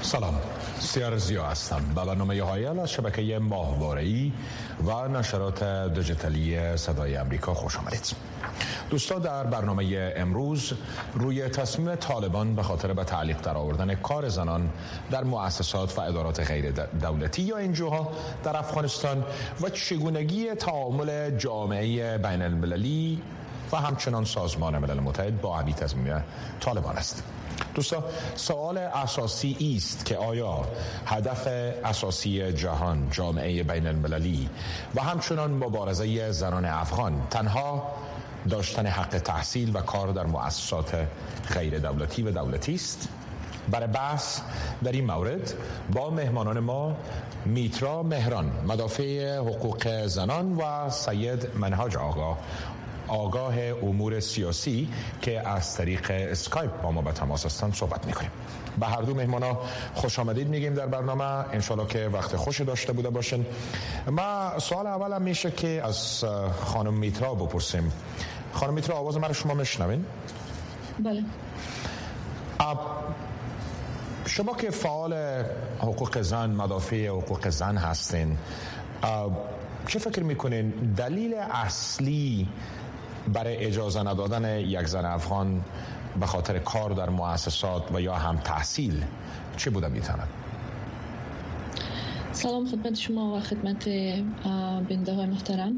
سلام، سیار زیا هستم. به برنامه هایل از شبکه ماهواره‌ای و نشرات دیجیتالی صدای امریکا خوش آمدید. دوستان، در برنامه امروز روی تصمیم طالبان به خاطر به تعلیق درآوردن کار زنان در مؤسسات و ادارات غیر دولتی یا انجوها در افغانستان و چگونگی تعامل جامعه بین المللی و همچنان سازمان ملل متحد با همین تصمیم طالبان است. دوستان، سوال اساسی است که آیا هدف اساسی جهان، جامعه بین المللی و همچنان مبارزه زنان افغان تنها داشتن حق تحصیل و کار در مؤسسات غیر دولتی و دولتی است؟ برای بحث در این مورد با مهمانان ما میترا مهران، مدافع حقوق زنان، و سید منهاج آگاه امور سیاسی که از طریق اسکایپ با ما به تماس هستند صحبت میکنیم. به هر دو مهمانا خوش آمدید میگیم در برنامه. انشالله که وقت خوشی داشته بوده باشین. ما سوال اولم میشه که از خانم میترا بپرسیم. خانم میترا، آواز من رو شما میشنوین؟ بله. شما که فعال حقوق زن، مدافع حقوق زن هستین، چه فکر میکنین دلیل اصلی برای اجازه ندادن یک زن افغان به خاطر کار در مؤسسات و یا هم تحصیل چه بوده میتواند؟ سلام خدمت شما و خدمت بیننده های محترم.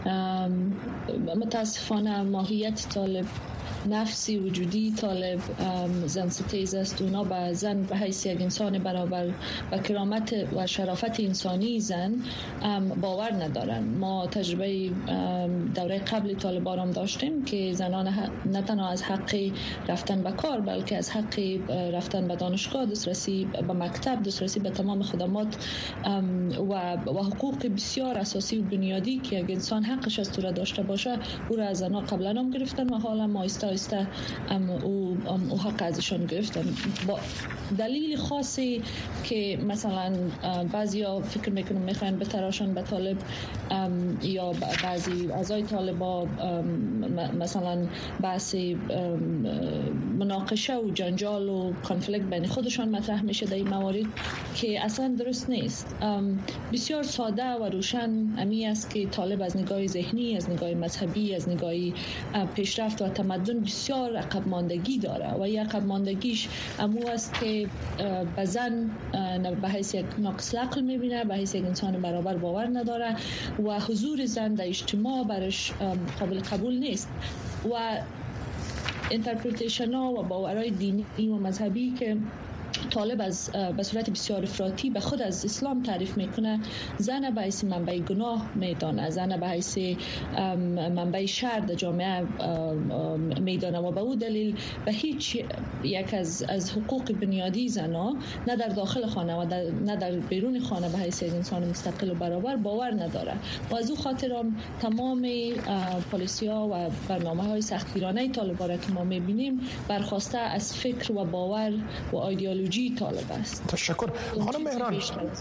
متاسفانه ماهیت طالب، نفسی وجودی طالب زن ستیز است. اونا به زن به حیث یک انسان برابر و کرامت و شرافت انسانی زن باور ندارن. ما تجربه دوره قبل طالبان هم داشتیم که زنان نه تنها از حق رفتن به کار بلکه از حق رفتن به دانشگاه، دسترسی به مکتب، دسترسی به تمام خدمات و حقوق بسیار اساسی و بنیادی که یک انسان حقش است را داشته باشه، او را از زنها قبلا هم گرفتن و حالا ما آهسته او حق ازشان گرفتن. با دلیل خاصی که مثلا بعضیا فکر میکنن میخواین بتراشن به طالب یا بعضی اعضای طالبا مثلا بحث مناقشه و جنجال و کانفلیکت بین خودشان مطرح میشه در این موارد که اصلا درست نیست. بسیار ساده و روشن امی است که طالب از نگاه ذهنی، از نگاه مذهبی، از نگاه پیشرفت و تمدن بسیار عقب ماندگی داره و این عقب ماندگیش امو است که به زن به حیث یک ناقص عقل میبینه، به حیث یک انسان برابر باور نداره و حضور زن در اجتماع برش قابل قبول نیست و اینترپریتیشن ها و باورهای دینی و مذهبی که طالب به صورت بسیار افراطی به خود از اسلام تعریف میکنه، زن به حیث منبع گناه میدانه، زن به حیث منبع شر در جامعه میدانه و به او دلیل به هیچ یک از حقوق بنیادی زنها نه در داخل خانه و نه در بیرون خانه به حیث یک انسان مستقل و برابر باور نداره و از او خاطر تمام پالیسی ها و برنامه های سختگیرانه طالبان را که ما میبینیم برخواسته از فکر و باور و ایدئولوژی طالب است. تشکر. خانم مهران،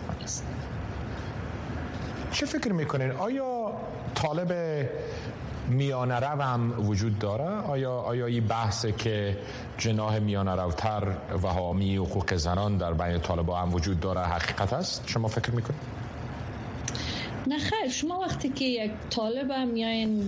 چه فکر میکنین؟ آیا طالب میانه رو هم وجود داره؟ آیا این بحث که جناح میانه روتر و حامی حقوق زنان در بین طالبان هم وجود داره حقیقت است؟ شما فکر میکنین؟ نه خیر، شما وقتی که یک طالب هم میاین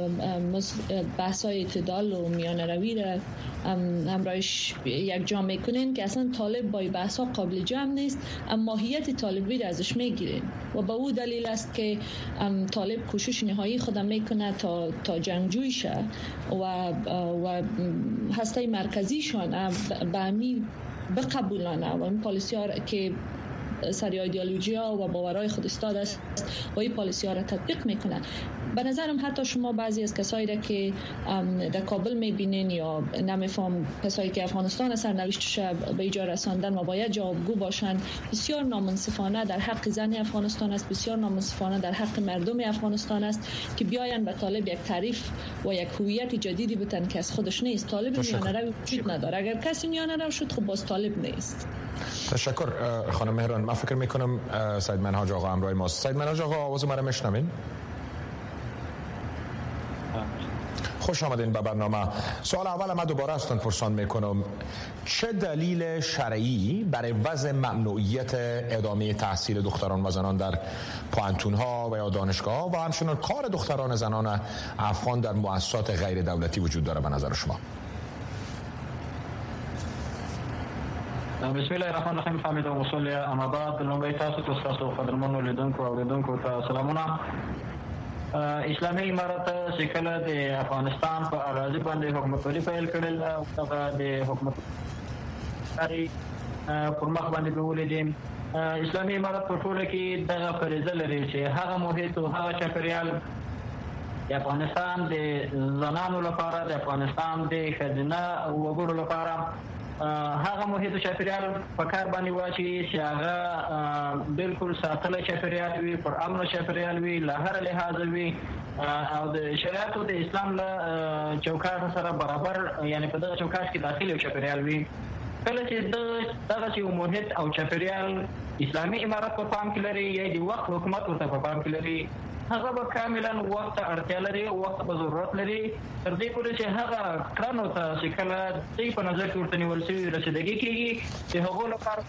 بحثای اعتدال و میانه روی را همراهش یک جا میکنین که اصلا طالب با بحثا قابل جمع نیست، اما ماهیت طالبی را ازش میگیرین و به او دلیل است که طالب کوشش نهایی خودم میکنه تا جنگجوی شه و هسته مرکزیشان به امی بقبولانه و این پالیسی ها که سری ایدئولوژی ها و باورهای خود استاد است و این پالیسی ها را تطبیق میکنه. به نظرم حتی شما بعضی از کسایی را که در کابل میبینین یا نمیفهم کسایی که افغانستان سرنوشتش به ایجا رساندن و باید جوابگو باشن، بسیار نامنصفانه در حق زن افغانستان است، بسیار نامنصفانه در حق مردم افغانستان است که بیاین به طالب یک تعریف و یک هویت جدیدی بتن که از خودش نیست. طالب میانه رو وجود نداره. اگر کسی میانه رو شد خب باز طالب نیست. تشکر خانم مهران. من فکر میکنم سید منهاج آقا همراه ماست. سید منهاج آقا، آواز مرا میشنوین؟ خوش آمدین به برنامه. سوال اول من دوباره از تون پرسان میکنم، چه دلیل شرعی برای وضع ممنوعیت ادامه تحصیل دختران و زنان در پوانتون ها و یا دانشگاه ها و همچنین کار دختران زنان افغان در مؤسسات غیر دولتی وجود داره به نظر شما؟ بسم الله الرحمن الرحیم. حمید و مصلی اما بعد لومړی تاسو ته تاسو قدرمنو لیدونکو او اوریدونکو ته سلامونه. اسلامي امارت چې کله د افغانستان په اراضي باندې حکومتولي پیل کړل او هغه د حکومت پر مخ باندې بیولې دي، اسلامي امارت په ټوله کې دغه فریضه لري چې هغه محیط او هغه چاپیریال د افغانستان د زنانو لپاره، د افغانستان د ښځینه وګړو لپاره هغه محیط چاپیریال په کار باندې واچي چې هغه بالکل ساتل چاپیریال وي، پر امن چاپیریال وي، له هر لحاظ وي او د شریعت او د اسلام له چوکاټ سره برابر، یعنی په دغه چوکاټ کې داخلي چاپیریال وي. کله چې دغه یو محیط او چاپیریال اسلامي امارت په پام کې لري یا د وخت حکومت ورته په پام کې لري، هغه به کاملا وخت اړتیا لري، وخت به ضرورت لري تر دې پورې چې هغه کړنو ته چې کله دوی په نظر کې ورته نیول شوي رسیدګي کېږي چې هغو لپاره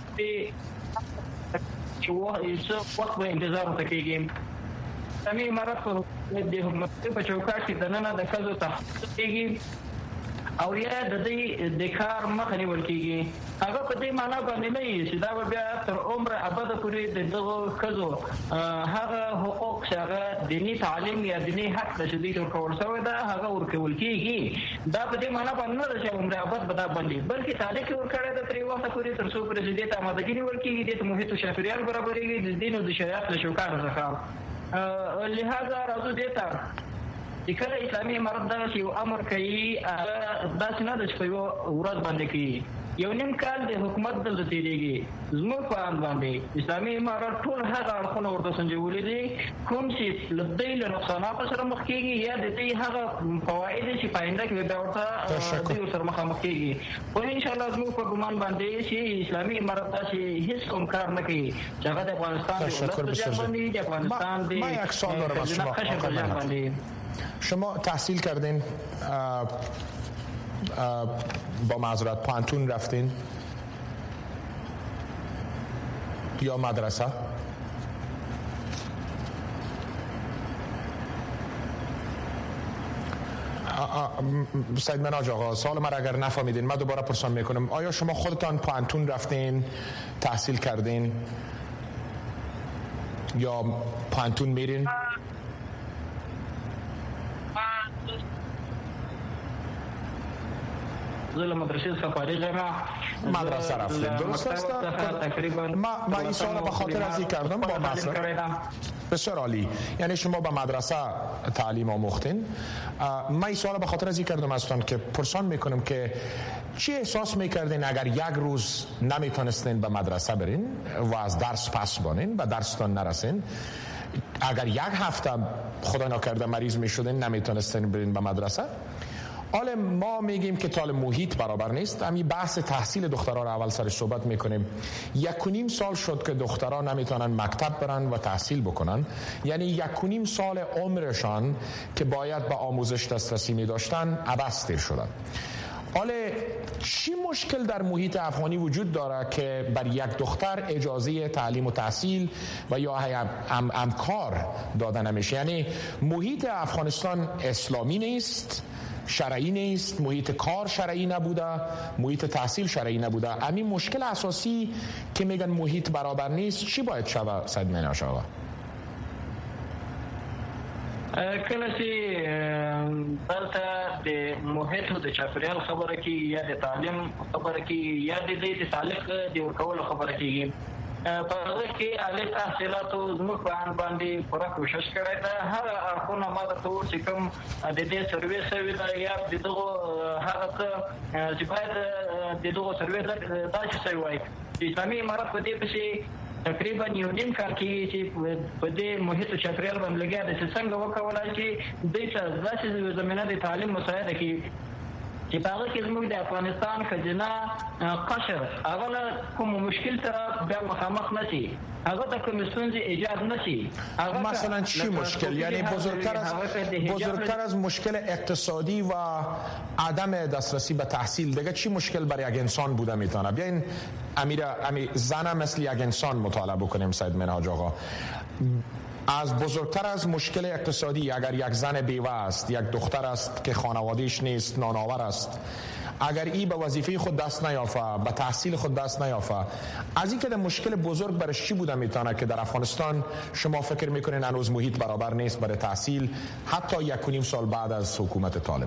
چې وخت به انتظار ورته کېږي. اسلامي امارت د حکومت په چوکاټ کې دننه د ښځو تحقیق کېږي او یا د دې د کار مخه نیول کېږي. هغه په دې معنا باندې نه چې دا به بیا تر عمر ابده پورې د دغو ښځو هغه حقوق چې هغه دیني تعلیم یا دیني حق د شدید ورکول شوی ده هغه ورکول کېږي. دا په دې معنا باندې نه ده چې عمر ابد به دا باندې، بلکې تعلق ورکړی ده تر وخته پورې تر څو پورې چې دې ته آمادګي نیول کېږي، دې ته محیط او چاپیریال برابرېږي د دین او د شریعت له چوکاټ څخه. لهذا راځو دې ته چې کله اسلامي امارت دغه یو امر کوي داسې نه ده چې په یوه ورځ باندې کوي، یو نیم کال د حکومت دلته تېرېږي. زموږ په اند باندې اسلامي امارت ټول هغه اړخونه ورته سنجولي دي کوم چې له دوی له نقصاناتو سره مخ کېږي یا د دوی هغه فواید چې په آینده کې بیا ورته دوی ورسره مخامخ کېږي. خو انشاءالله زموږ په ګمان باندې چې اسلامي امارت داسې هېڅ کوم کار نه کوي چې هغه د افغانستان د ولس په جان باندې، د افغانستان د خشن په جان باندې. شما تحصیل کردین، با معذرت پانتون رفتین یا مدرسه؟ سید مناج آقا، سوال من اگر نفهمیدین من دوباره پرسان میکنم، آیا شما خودتان پانتون رفتین تحصیل کردین یا پانتون میرین؟ مدرسه رفتیم، درست است؟ ما این سوال به خاطر ازی کردم با مدرسه. بسیار عالی، یعنی شما به مدرسه تعلیم آموختین. من این سوال به خاطر ازی کردم ازتون که پرسان میکنم که چی احساس میکردین اگر یک روز نمیتونستین به مدرسه برین و از درس پس بانین و درستان نرسین، اگر یک هفته خدا نکرده مریض میشدین نمیتونستین برین به مدرسه؟ حالا ما میگیم که تال محیط برابر نیست. همین بحث تحصیل دختران اول سر صحبت میکنیم. 1.5 سال شد که دختران نمیتونن مکتب برن و تحصیل بکنن، یعنی 1.5 سال عمرشان که باید به آموزش دسترسی میداشتن عبث دیر شدن. حالا چی مشکل در محیط افغانی وجود داره که بر یک دختر اجازه تعلیم و تحصیل و یا امکار داده نمیشه؟ یعنی محیط افغانستان اسلامی نیست، شرعی نیست، محیط کار شرعی نبوده، محیط تحصیل شرعی نبوده. همین مشکل اساسی که میگن محیط برابر نیست چی باید شود سید مناج آقا؟ کله چې دلته د محیط او د چاپیریال خبره کېږي یا د تعلیم خبره کېږي یا د دې تعلق د ورکولو خبره کېږي، په هغه کې عالي تحصیلاتو زموږ په اند باندې پوره کوشش کړی ده. هغه اړخونه ما درته وویل چې کوم د دې سروې شوې ده یا د دغو هغه څه چې باید د دغو سروې داسې شوی وای چې اسلامي امارت په دې پسې تقریبا یو نیم کال کې چې په دې محیط او چاپیریال باندې لګیا ده چې څنګه وکولای چې دوی ته داسې زمینه د تعلیم مساعده کړي چې په هغه کې زموږ د افغانستان خزینه قشر هغه کوم مشکل سره بیا مخامخ نشي، هغه ته کوم ستونزې ایجاد نشي. مثلا چی مشکل؟ یعنی بزرگتر از مشکل اقتصادی و عدم دسترسی به تحصیل دیگه چی مشکل برای یک انسان بوده میتونه؟ بیاین امیر زن مثل یک انسان مطالعه بکنیم. سید منهاج آقا، از بزرگتر از مشکل اقتصادی اگر یک زن بیوه است، یک دختر است که خانوادهش نیست، نانآور است، اگر ای به وظیفه خود دست نیافته، به تحصیل خود دست نیافته، از این که مشکل بزرگ برش چی بوده میتونه که در افغانستان شما فکر میکنین هنوز محیط برابر نیست برای تحصیل حتی 1.5 سال بعد از حکومت طالب؟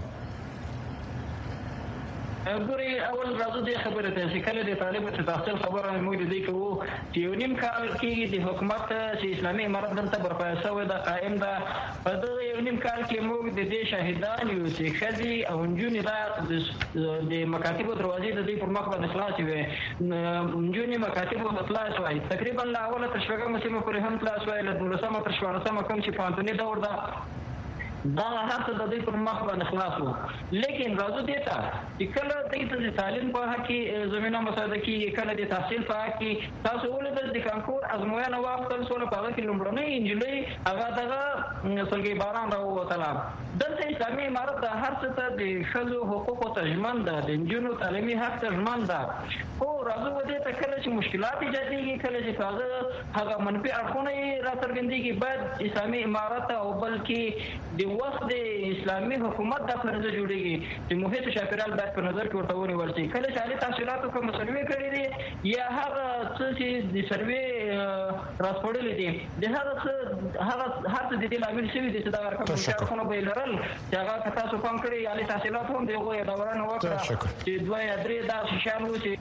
ګوري اول راځو د خبره ته چې کله د طالب ته تحصیل خبره موږ د دې کوو چې یو نیم کال کې د حکومت چې اسلامي امارت دلته برپا شوی دا قائم ده، په دغه یو نیم کال کې موږ د دې شاهدان یو چې ښځې او نجونې د مکاتبو دروازې د دې پر مخ باندې خلاصې وې، نجونې مکاتبو ته خلاص وای، تقریبا له اوله تر شپږمه سیمه پورې هم خلاص وای، له 12مه تر 14مه کوم چې پوهنتوني دور ده دا هر څه د دې پر مخ باندې خلاص وو. لیکن راځو دې ته چې کله د تعلیم په حق کې زمينه مساعده کې کله د تحصیل په حق کې تاسو ولې د کانکور ازموینه واخلل سول په هغه کې لومړنۍ انجلۍ هغه دغه سلګي باران راووتله. دلته اسلامي امارت د هر څه ته د ښځو حقوقو ته ژمن ده، د نجونو تعلیمي حق ته ژمن ده. خو راځو دې ته کله چې مشکلات ایجادېږي، کله چې هغه منفي اړخونه راڅرګندېږي، باید اسلامي امارت او بلکې د وخت د اسلامي حکومت د فرض جوړیږي چې محیط چاپیریال باید په نظر کې ورته ونیول شي. کله چې عالي تحصیلاتو کوم سروې کړی دی یا هغه څه چې د سروې راسپړلې دي د هغه هر څه د دې لامل شوی دي چې دا رقم مشارکونه به لرل چې هغه تاسو کوم کړی عالي تحصیلات هم دغه دوران وکړه چې دوه یا درې دا شامل شي.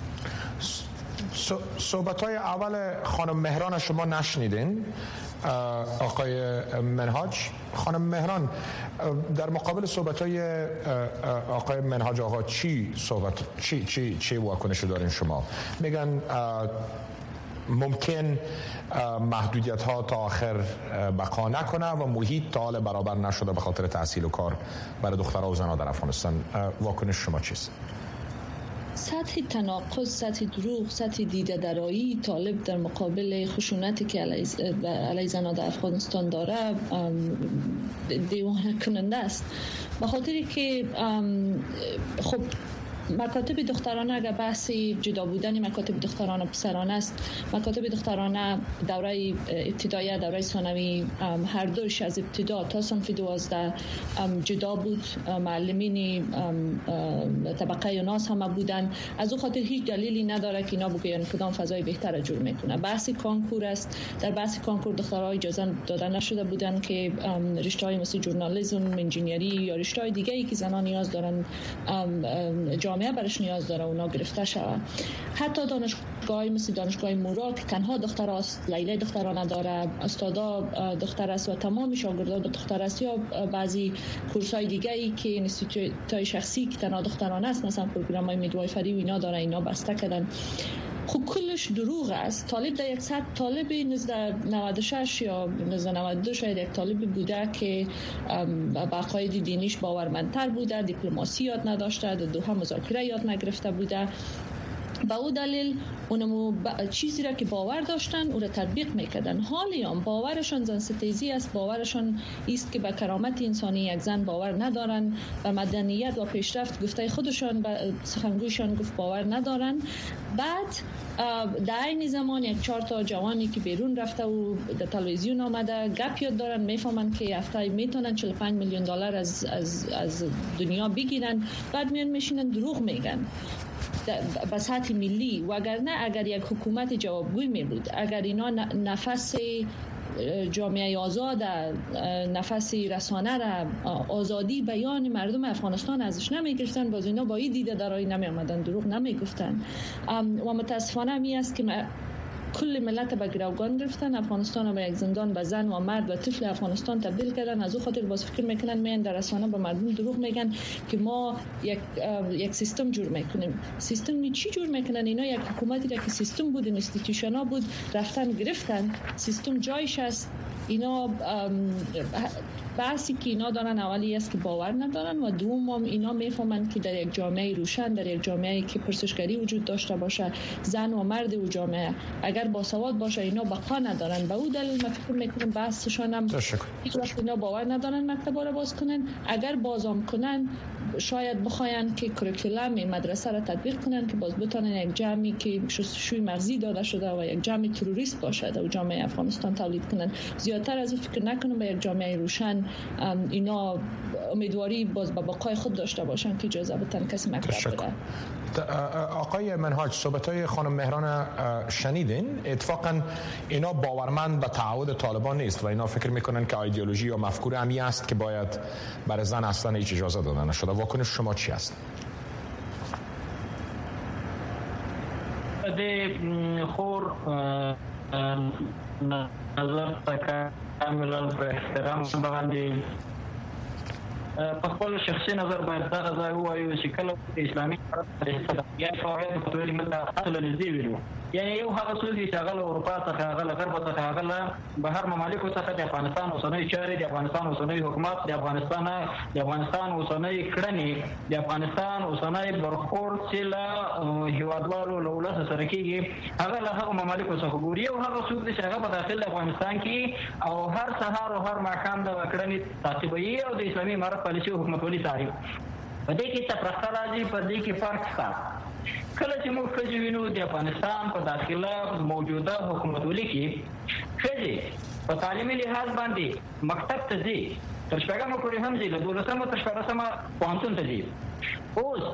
صحبت‌های اول خانم مهران شما نشنیدین؟ آقای منهاج، خانم مهران در مقابل صحبت‌های آقای منهاج آقا چی واکنشی دارین شما؟ میگن ممکن محدودیت ها تا آخر بقا نکنه و محیط تا حال برابر نشده به خاطر تحصیل و کار برای دخترها و زنها در افغانستان. واکنش شما چیست؟ سطح تناقض، سطح دروغ، سطح دیده درایی طالب در مقابل خشونتی که علیه زنان در افغانستان داره دیوانه کننده است. به خاطری که خب مکاتب دخترانه اگر بحثی جدا بودن مکاتب دخترانه پسرانه است، مکاتب دخترانه دوره ابتدایی دوره ثانوی هر دوش از ابتدا تا صنف 12 جدا بود، معلمین طبقه یوناس هم بودن. از او خاطر هیچ دلیلی نداره که اینا بگوین کدام فضای بهتر جور میکنه. بحث کانکور است، در بحث کانکور دخترها اجازه داده نشده بودن که رشته‌های مثل ژورنالیسم، انجینیری یا رشته‌های دیگه‌ای که زنان نیاز دارن، جامعه برش نیاز داره اونا گرفته شود. حتی دانشگاهی مثل دانشگاه مورا که تنها دختر است، لیلی دختران نداره، استادا دختر است و تمام شاگردان دختر است، یا بعضی کورس‌های دیگه‌ای که انستیتوت‌های شخصی که تنها دختران است، مثلا پروگرام‌های میدوایفری و اینا داره، اینا بسته کردن. خب کلش دروغ است. طالب در 100 طالب نزد 96 یا نزد 92 شاید یک طالب بوده که به عقاید دینیش باورمندتر بوده، دیپلماسی یاد نداشته، دوحه مذاکره یاد نگرفته بوده. به او دلیل اونمو چیزی را که باور داشتن او را تطبیق میکردن. حالی هم باورشان زن ستیزی است، باورشان است که به کرامت انسانی یک زن باور ندارن، و مدنیت و پیشرفت گفته خودشان به سخنگویشان گفت باور ندارن. بعد در این زمان یک 4 تا جوانی که بیرون رفته و در تلویزیون آمده گپ یاد دارن، میفهمن که هفته میتونن 45 میلیون دلار از دنیا بگیرن، بعد میان میشینن دروغ میگن به سطح ملی. و اگر یک حکومت جوابگوی می بود، اگر اینا نفس جامعه آزاد، نفس رسانه را، آزادی بیان مردم افغانستان ازش نمی گرفتن، باز اینا با این دیده درایی نمی آمدن، دروغ نمی گفتن. و متاسفانه می است که کل ملت به گروگان گرفتن، افغانستان به یک زندان به زن و مرد و طفل افغانستان تبدیل کردن. از او خاطر باز فکر میکنن میان در رسانه به مردم دروغ میگن که ما یک سیستم جور میکنیم. سیستم چی جور میکنن؟ اینا یک حکومتی که سیستم بود، اینستیتوشن ها بود، رفتن گرفتن، سیستم جایش است. اینا بحثی که اینا دارن اولی است که باور ندارن و دوم اینا میفهمن که در یک جامعه روشن، در یک جامعه که پرسشگری وجود داشته باشه، زن و مرد و جامعه اگر باسواد باشه اینا بقا ندارن. به اون دلیل من فکر میکنم بحثشان هم هیچ وقت اینا باور ندارن مکتبا رو باز کنن. اگر بازم کنن شاید بخواین که کریکولم مدرسه را تطبیق کنن که باز بتونن یک جمعی که شوی مغزی داده شده و یک جمع تروریست باشه در جامعه افغانستان تولید کنن. زیادتر از این فکر نکنم به یک جامعه روشن اینا امیدواری باز به بقای خود داشته باشن که اجازه بدن کسی مکتب بره. آقای منهاج، صحبت‌های خانم مهران شنیدین. اتفاقا اینا باورمند به تعهد طالبان نیست و اینا فکر میکنن که ایدئولوژی یا مفکوره همی است که باید برای زن اصلا هیچ اجازه داده نشده. واکنش شما چی است؟ خور نظر کاملا به احترام باندې په خپل شخصي نظر باید دا ځای وایو چې کله اسلامي امارت یا فعالیت په ټولې مله اصل لزی ویلو، یعنی یو هغه څوک چې هغه اروپا څخه هغه غرب څخه هغه بهر ممالکو څخه د افغانستان اوسنۍ چارې، د افغانستان اوسنۍ حکومت، د افغانستان اوسنۍ کړنې، د افغانستان اوسنۍ برخورد چې له هیوادوالو له ولس سره کېږي هغه له هغه ممالکو څخه ګوري. او هغه څوک چې هغه په داخل افغانستان کې او هر سهار او هر ماښام د کړنې تعقیبوي او د اسلامي امارت پالیسي او حکومتولي تعریف په دې کې تفرقه راځي، په دې کې فرق شته. کله چې موږ ښځې وینو د افغانستان په داخله موجوده حکومتولي کې ښځې په تعلیمي لحاظ باندې مکتب ته ځي، تر شپږمه پورې هم ځي، له 12مه تر 14مه پوهنتون ته ځي. اوس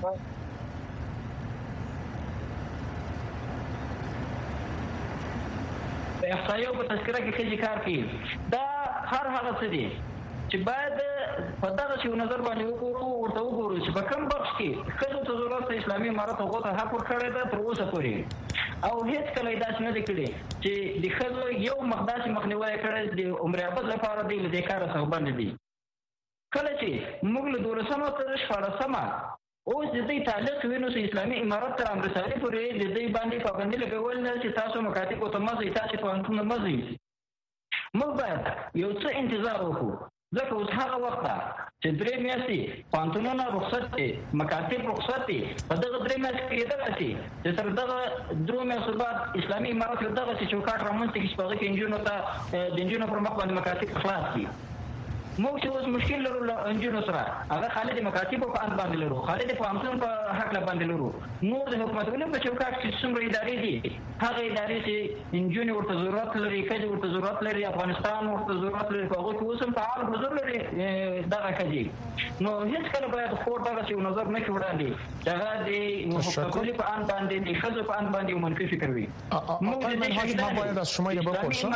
د احصایو په تذکره کې ښځې کار کوي. دا هر هغه څه دي چې باید په دغه شی نظر باندې ورته وګورو چې په کوم بخش کې ښځو ته ضرورت اسلامي امارت هغو ته حق ورکړی ده تر اوسه پورې، او هیڅ کله یې داسې نه دی کړي چې د ښځو یو مخ داسې مخنیوی یې کړی د عمر ابد لپاره دی له دې کاره څخه بند دي. کله چې موږ له 12مه تر 14مه اوس د دې تعلق وینو چې اسلامي امارت تر امرسالي پورې د دې باندې پابندي لګول نه چې تاسو مکاتب ته مزي، تاسو پوهنتون مزي. موږ باید یو څه انتظار وکړو، ځکه اوس هغه وخت چې 3 میاشتې پوهنتونونه رخصت دي، مکاتب رخصت دي. په دغه 3 میاشتې کې کېدلی شي چې تر دغه 3 میاشتو بعد اسلامي امارت له دغسې چوکاټ رامنځته کړي چې په هغه کې نجونو ته د نجونو پر مخ باندې مکاتب خلاص کړي. موږ چې اوس مشکل لرو له نجونو سره، هغه خالي د مکاتبو په اند باندې لرو، خالي د پوهنتون په هکله باندې لرو. نور د حکومتونو په چوکاټ کې څومره ادارې دي، هغه ادارې چې نجونې ورته ضرورت لري، ښځې ورته ضرورت لري، افغانستان ورته ضرورت لري، په هغو کې اوس هم فعال حضور لري دغه ښځې. نو هېڅکله باید خور دغسې یو نظر نه کړي وړاندې چې هغه د حکومتولي په اند باندې د ښځو په اند باندې یو منفي فکر وي. ما باید از شما بپرسم،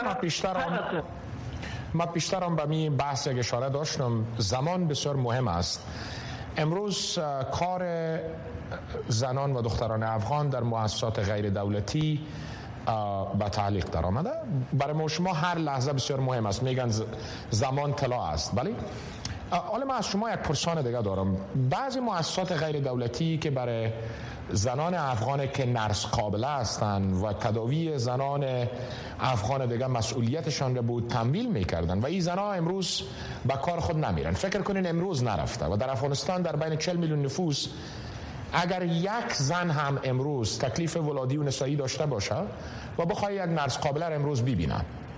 من پیشترم به می بحث یک اشاره داشتم. زمان بسیار مهم است. امروز کار زنان و دختران افغان در مؤسسات غیر دولتی به تعلیق در آمده. برای شما هر لحظه بسیار مهم است. میگن زمان طلا است، ولی حالا من از شما یک پرسان دیگه دارم. بعضی مؤسسات غیر دولتی که برای زنان افغان که نرس قابله هستند و تداوی زنان افغان دیگه مسئولیتشان را بود تمویل میکردن و این زنان امروز به کار خود نمیرن. فکر کنین امروز نرفته و در افغانستان در بین 40 میلیون نفوس اگر یک زن هم امروز تکلیف ولادی و نسایی داشته باشه و بخواه یک نرس قابله را امروز ببینه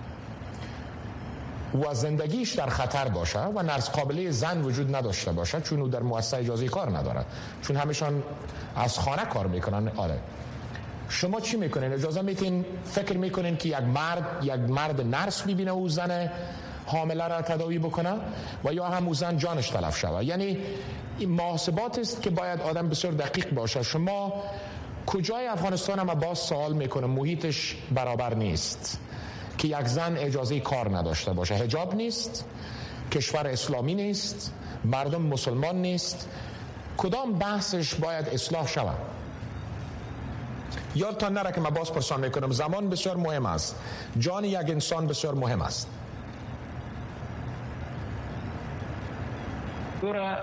و زندگیش در خطر باشه و نرس قابله زن وجود نداشته باشه، چون او در مؤسسه اجازه کار نداره، چون همشان از خانه کار میکنن. آره، شما چی میکنین؟ اجازه میتین فکر میکنین که یک مرد نرس ببینه او زن حامله را تداوی بکنه و یا هم او زن جانش تلف شود؟ یعنی محاسبات است که باید آدم بسیار دقیق باشه. شما کجای افغانستان هم باز سوال میکنه محیطش برابر نیست که یک زن اجازه کار نداشته باشه، حجاب نیست، کشور اسلامی نیست، مردم مسلمان نیست. کدام بحثش باید اصلاح شود؟ یادتان نره که من باز پرسان میکنم، زمان بسیار مهم است، جان یک انسان بسیار مهم است. ګوره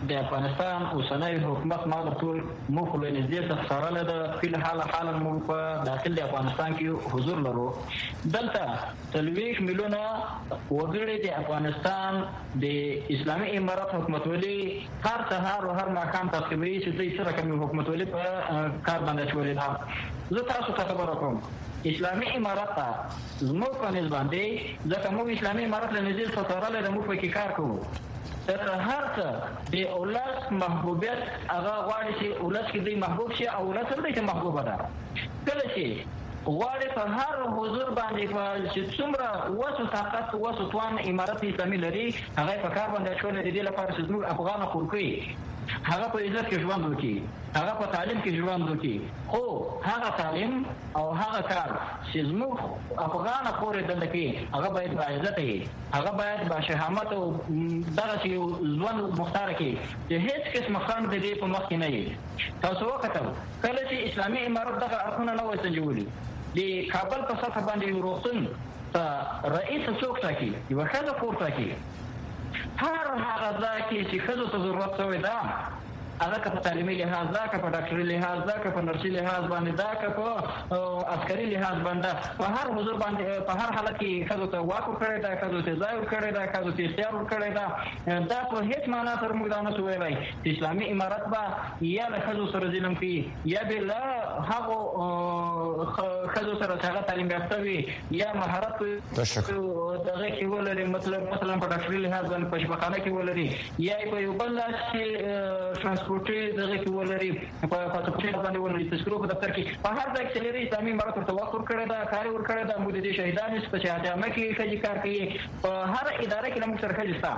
د افغانستان اوسنۍ حکومت ما د ټول موږ له نږدې څخه سره له فل حالا موږ په داخل د افغانستان کې حضور لرو. دلته 30 میلیونه وګړي د افغانستان د اسلامي امارات حکومتولي هر سهار او هر ماښام تعقیبوي چې دوی سره کوم حکومتولي په کار باندې چولې ده. زه تاسو ته خبره کوم اسلامي امارات زموږ په نسبت باندې ځکه موږ اسلامي امارات له نږدې څخه سره موږ په کې کار کوو. تر هر څه د اولاد محبوبیت هغه غواړي چې اولاد کې دوی محبوب شي او اولاد سره دوی محبوبه ده. کله چې غواړي په هر حضور باندې چې څومره وسو طاقت وسو توان امارات اسلامي لري هغه په کار باندې شول د دې لپاره چې زموږ افغان خلکو هغه په عزت کې ژوند وکړي، هغه په تعلیم کې ژوند وکړي. خو هغه تعلیم او هغه کار چې زموږ افغان خور دلته کې هغه باید با عزت وي، هغه باید با شهامت او دغه ژوند مختار کې چې هیڅ قسم خان د دې په مخ کې نه وي. تاسو وکړئ کله چې اسلامي امارات دغه اړخونه نه وای سنجولي د کابل په سطح باندې روغتون ته رئیس څوک ټاکي یو ښځه پور ټاکي. هر هغه ځای کې چې ښځو ته ضرورت شوی ده هغه که په تعلیمي لحاظ ده، که په ډاکټري لحاظ ده، که په نرسي لحاظ باندې ده، که په عسکري لحاظ باندې په هر حضور باندې په هر حالت کې ښځو ته واک ورکړی ده، ښځو ته ځای ورکړی ده، ښځو ته اختیار ورکړی ده. دا په هیڅ معنا سره موږ دا نه شو ویلی چې اسلامي امارت به یا له ښځو سره ظلم کوي یا به له هغو ښځو سره چې هغه تعلیم یافته وي یا مهارت دغه کې ولري، مثلا په ډاکټري لحاظ باندې په شفاخانه کې ولري یا په یو بل لاس کې پروتې دغه کې ولري په پاسپورت باندې ولري تذکرو په دفتر کې په هر ځای کې لري. اسلامي امارات ورته وخت ورکړی دا کار ورکړی دا موږ د شهیدانو په شهادت کې ښځې کار کوي په هر اداره کې موږ سره ښځې شته.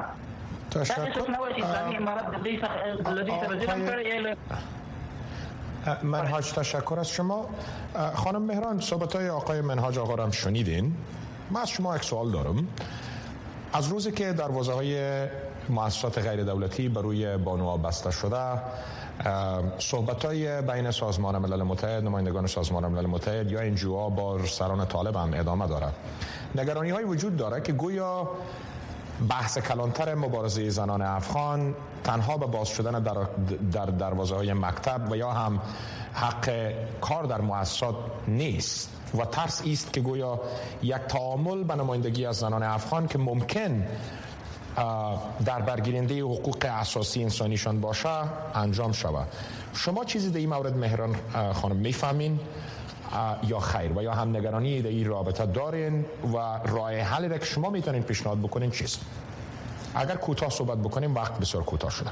منهاج تشکر از شما. خانم مهران صحبت‌های آقای منهاج آقا را هم شنیدین. من از شما یک سوال دارم. از روزی که دروازه‌های مؤسسات غیر دولتی بر روی بانوها بسته شده صحبت‌های بین سازمان ملل متحد، نمایندگان سازمان ملل متحد یا NGOها با سران طالب هم ادامه داره. نگرانی‌های وجود داره که گویا بحث کلانتر مبارزه زنان افغان تنها به باز شدن در دروازه‌های مکتب و یا هم حق کار در مؤسسات نیست و ترس است که گویا یک تعامل به نمایندگی از زنان افغان که ممکن در برگیرنده حقوق اساسی انسانیشان باشه انجام شود. شما چیزی در این مورد مهران خانم میفهمین یا خیر و یا هم نگرانی در این رابطه دارین و راه حلی را که شما میتونین پیشنهاد بکنین چیست؟ اگر کوتاه صحبت بکنیم وقت بسیار کوتاه شده.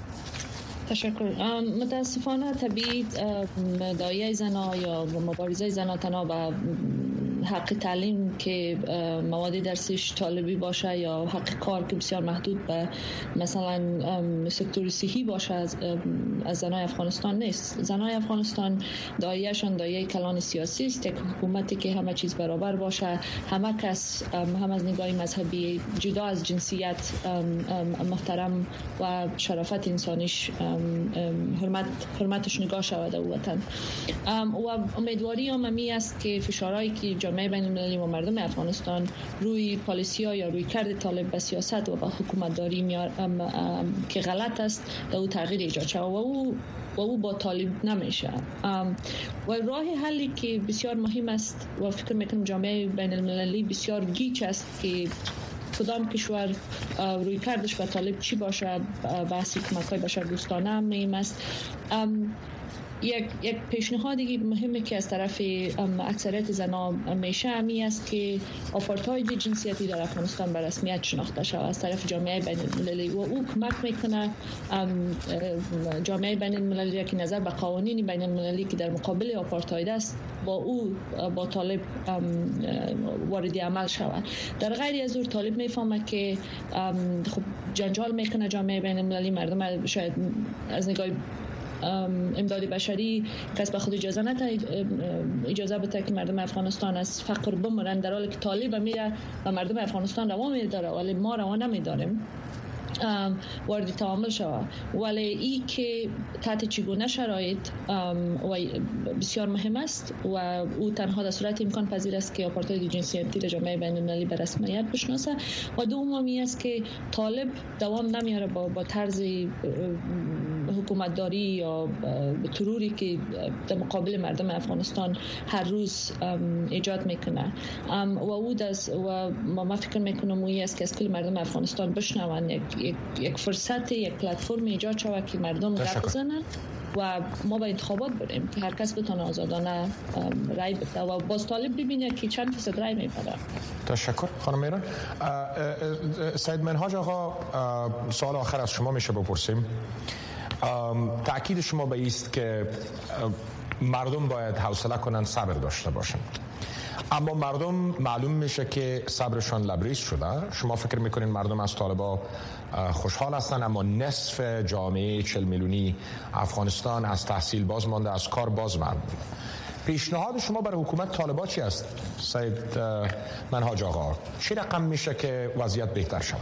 تشکر. متاسفانه طبیعی دایه زنا یا مبارزه زنا تنها به حق تعلیم که مواد درسیش طالبی باشه یا حق کار که بسیار محدود به مثلا سکتور صحی باشه از زنای افغانستان نیست. زنای افغانستان دایهشان دایه کلان سیاسی است، یک حکومتی که همه چیز برابر باشه، همه کس هم از نگاه مذهبی جدا از جنسیت محترم و شرافت انسانیش حرمتش نگاه شود او وطن. و امیدواری همی است که فشارهایی که جامعه بین المللی و مردم افغانستان روی پالیسی‌ها یا روی کرد طالب به سیاست و به حکومتداری که غلط است در او تغییر ایجاد شود و او با طالب نمیشه. و راه حلی که بسیار مهم است و فکر میکنم جامعه بین المللی بسیار گیج است که کدام کشور روی کردش به طالب چی باشه. بحثی کمک‌های بشردوستانه هم مهم است. یک پیشنهادی مهمه که از طرف اکثریت زنها میشه همی است که آپارتاید جنسیتی در افغانستان به رسمیت شناخته شود از طرف جامعه بین المللی و او کمک میکنه جامعه بین المللی که نظر به قوانین بین المللی که در مقابل آپارتاید است با طالب وارد عمل شود. در غیر از او طالب میفهمه که خب جنجال میکنه جامعه بین المللی، مردم شاید از نگاه امداد بشری کس به خود اجازه بده که مردم افغانستان از فقر بمرن، در حالی که طالب میره و مردم افغانستان روا میداره ولی ما روا نمیداریم. وارد تعامل شود. ولی این که تحت چگونه شرایط و بسیار مهم است و او تنها در صورت امکان پذیر است که آپارتاید جنسیتی را جامعه بین المللی به رسمیت بشناسه. و دومی است که طالب دوام نمیاره با طرز حکومتداری یا تروری که در مقابل مردم افغانستان هر روز ایجاد میکنه و او و ما فکر میکنم اویی است که از کل مردم افغانستان بشنون یک فرصت، یک پلتفرم ایجاد شود که مردم گپ بزنن و ما به انتخابات بریم که هر کس بتونه آزادانه رای بده و باز طالب ببینه که چند فیصد رای میبره. تشکر خانم میران. سید منهاج آقا، سوال آخر از شما میشه بپرسیم. تأکید شما به است که مردم باید حوصله کنن، صبر داشته باشن، اما مردم معلوم میشه که صبرشان لبریز شده. شما فکر میکنین مردم از طالبا خوشحال هستن، اما نصف جامعه 40 میلیونی افغانستان از تحصیل باز مانده، از کار باز مانده. پیشنهاد شما برای حکومت طالبا چی است سید منهاج آقا؟ چی رقم میشه که وضعیت بهتر شود؟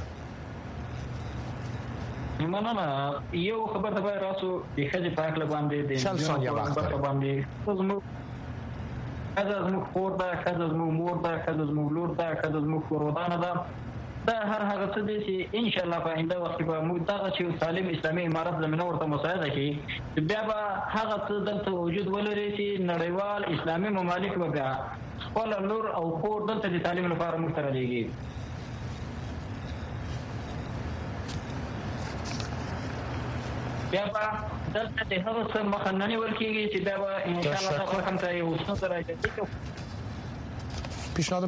نه یو خبر ده راسو د خځې په اړه باندې د 40 ثانیه وخت باندې خځه زموږ خور ده، خځه زموږ مور ده، خځه زموږ لور ده، خځه زموږ ورودانه ده. دا هر هغه څه دي چې ان شاء الله په آینده وخت کې به موږ دغه چې سالم اسلامي امارت زمینه ورته مساعده کړي، بیا به هغه څه دلته وجود ولري چې نړیوال اسلامي ممالک به بیا خپل لور او خور دلته د تعلیم لپاره موږ ته رالیږي. بیا به دلته د هغه څه مخه نه نیول کېږي چې بیا به ان شاء الله دغه رقم ته یو څه راځي. پیشنهاد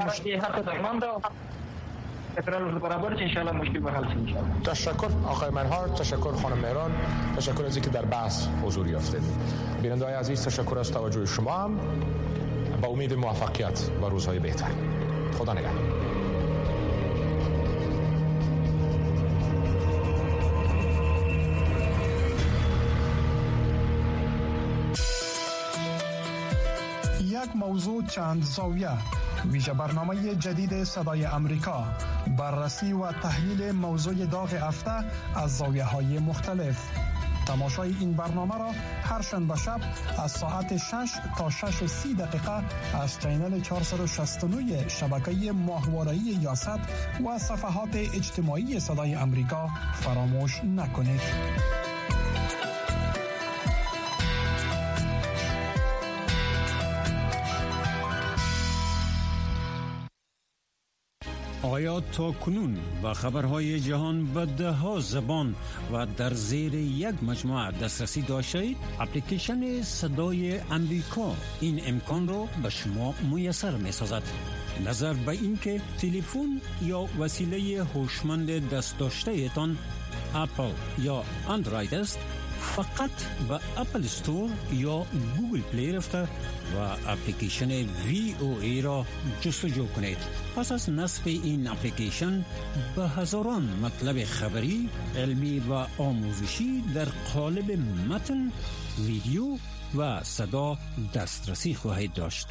تشکر آقای منهاج، تشکر خانم مهران، تشکر از اینکه در بحث حضور یافتید. بیننده‌های عزیز، تشکر از توجه شما هم. با امید موفقیت و روزهای بهتر. خدا نگهدار. یک موضوع چند زاویه، ویژه برنامه جدید صدای امریکا، بررسی و تحلیل موضوع داغ هفته از زاویه‌های مختلف. تماشای این برنامه را هر شنبه شب از ساعت 6 تا 6:30 دقیقه از چینل 469 شبکه ماهواره‌ای یاست و صفحات اجتماعی صدای امریکا فراموش نکنید. آیا تا کنون با خبرهای جهان به 10 زبان و در زیر یک مجموعه دسترسی داشتید؟ اپلیکیشن صدای امریکا این امکان را به شما میسر می‌سازد. نظر به اینکه تلفن یا وسیله هوشمند دست داشته تان اپل یا اندروید است، فقط به اپل استور یا گوگل پلی رفته و اپلیکیشن VOA را جستجو کنید. پس از نصب این اپلیکیشن به هزاران مطلب خبری، علمی و آموزشی در قالب متن، ویدیو و صدا دسترسی خواهید داشت.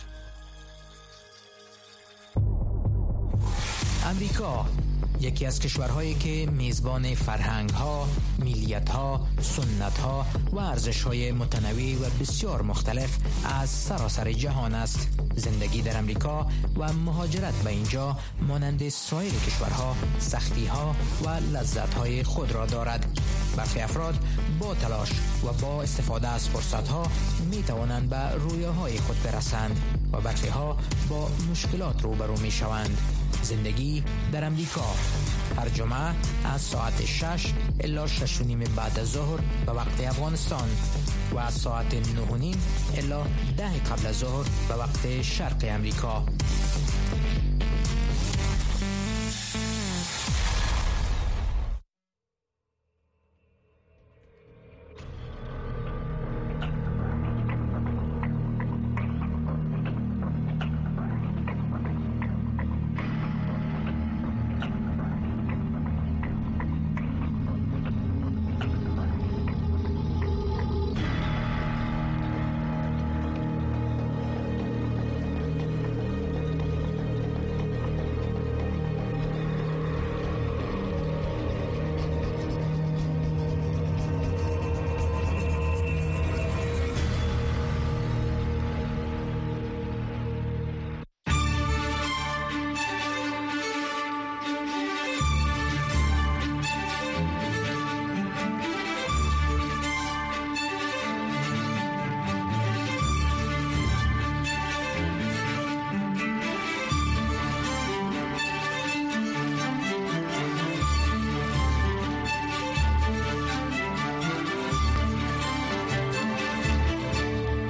امریکا یکی از کشورهایی که میزبان فرهنگ‌ها، ملیت‌ها، سنت‌ها و ارزش‌های متنوع و بسیار مختلف از سراسر جهان است. زندگی در امریکا و مهاجرت به اینجا مانند سایر کشورها سختی‌ها و لذت‌های خود را دارد. برخی افراد با تلاش و با استفاده از فرصت‌ها می‌توانند به رویاهای خود برسند و برخی‌ها با مشکلات روبرو می‌شوند. زندگی در امریکا هر جمعه از ساعت 6 الی 6:30 بعد از ظهر به وقت افغانستان و از ساعت 9:30 الی 10 قبل از ظهر به وقت شرق امریکا.